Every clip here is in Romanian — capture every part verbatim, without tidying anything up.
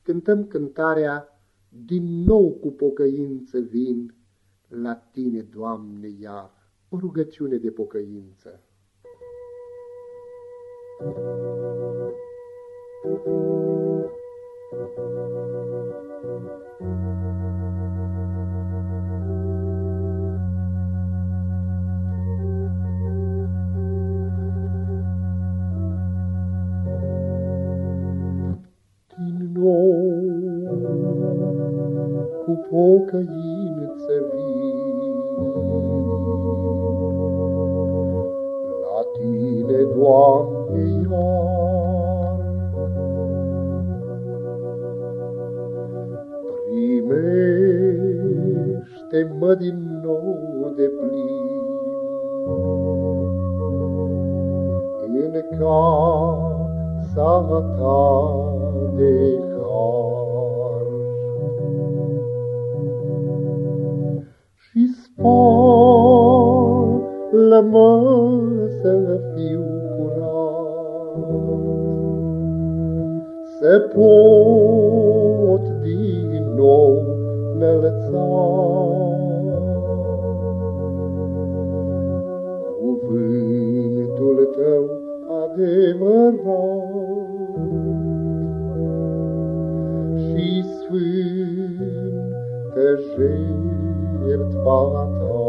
cântăm cântarea Din nou cu pocăință vin la Tine, Doamne, iar, o rugăciune de pocăință. Din nou cu pocăință vin la Tine, Doamne, iar. Primește-mă din nou de plin în casa Ta de har și spală-mă să fiu curat, să pot din nou înălța cuvântul Tău adevărat și sfântă jertfa Ta.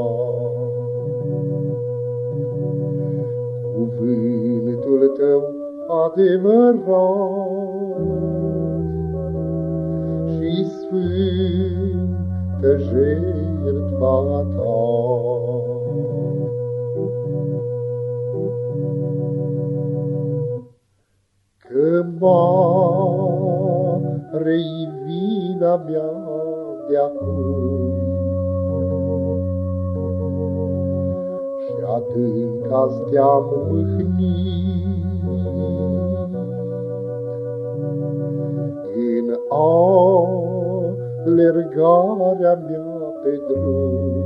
Cuvântul Tău adevărat și sfântă jertfa Ta. Că mare-i vina mea de-acum și adânc azi Te-am mâhnit în alergarea mea pe drum.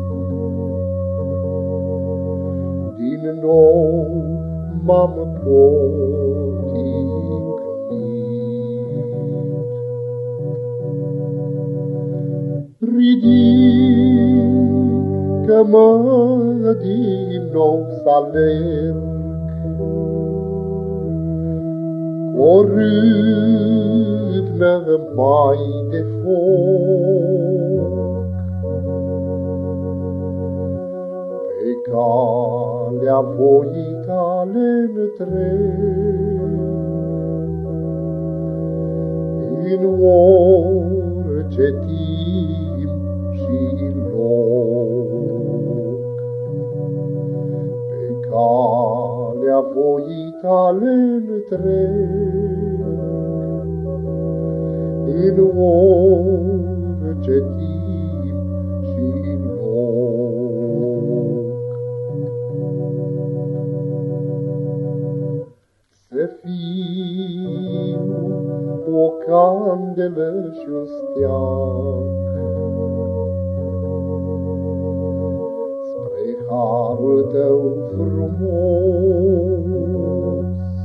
Din nou m-am poticnit, ridică-mă din nou să alerg cu o râvnă mai de foc pe calea voii Tale întreg, în orice timp și loc. Pe calea voii Tale întreg, în orice timp și loc. Să fiu o candelă și un steag spre harul Tău frumos.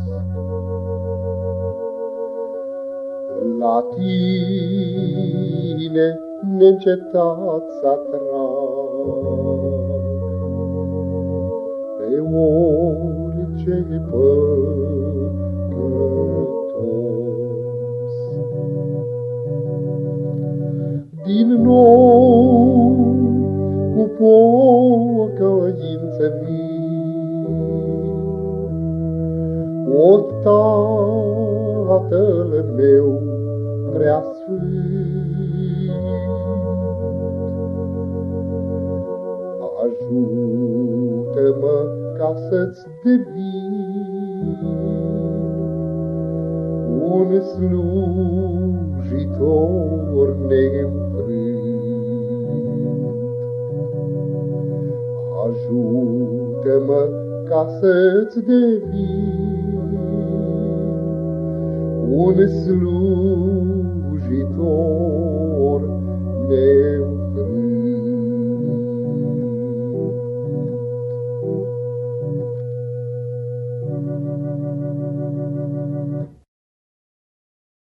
La Tine neîncetat s-atrag pe orice păcătos. Din nou cu pocăință vin, o Tatăl meu preasfânt. Ajută-mă ca să-ți devin un slujitor neînfrânt. Ajută-mă ca să-ți devin un slujitor neînfrânt.